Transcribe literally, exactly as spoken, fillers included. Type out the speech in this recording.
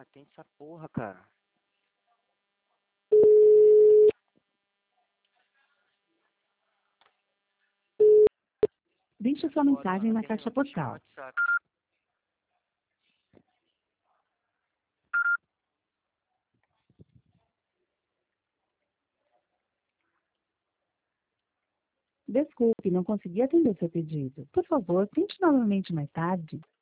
Atende essa porra, cara. Deixe sua Foda, mensagem mano. na Atende caixa não, deixa no postal. WhatsApp. Desculpe, não consegui atender seu pedido. Por favor, tente novamente mais tarde.